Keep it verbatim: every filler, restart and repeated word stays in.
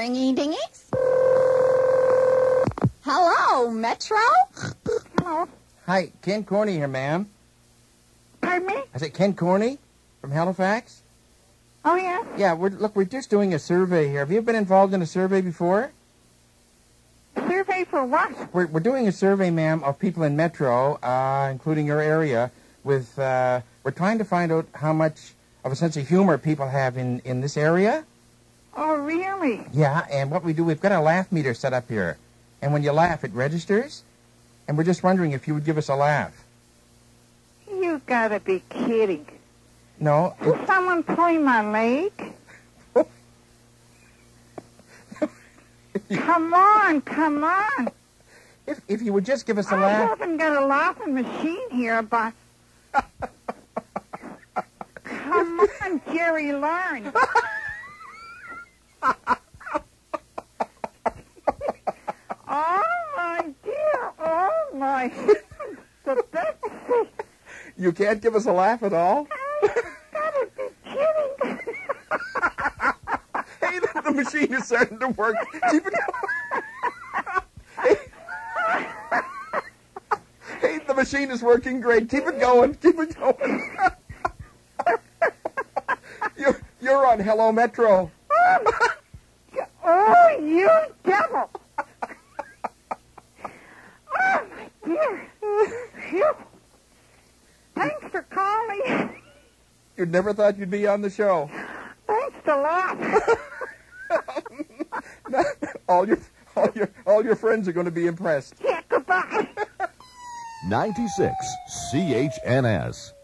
Ringy-dingies? Hello, Metro? Hello. Hi, Ken Corney here, ma'am. Pardon me? I said Ken Corney from Halifax? Oh, yeah? Yeah, we're, look, we're just doing a survey here. Have you been involved in a survey before? Survey for what? We're, we're doing a survey, ma'am, of people in Metro, uh, including your area, with, uh, we're trying to find out how much of a sense of humor people have in, in this area. Oh, really? Yeah, and what we do, we've got a laugh meter set up here. And when you laugh, it registers. And we're just wondering if you would give us a laugh. You gotta be kidding. No. Did someone pull my leg? Come on, come on. If, if you would just give us a I laugh. haven't got a laughing machine here, but... Come on, Jerry Lawrence. Oh, my dear. Oh, my. The Betsy. You can't give us a laugh at all? You gotta be kidding. Hey, the, the machine is starting to work. Keep it going. Hey. Hey, the machine is working great. Keep it going. Keep it going. you're, you're on Hello Metro. Oh, you devil. Oh, my dear. Phew. Thanks for calling. You never thought you'd be on the show. Thanks a lot. all your all your all your friends are going to be impressed. Yeah, goodbye. ninety-six C H N S.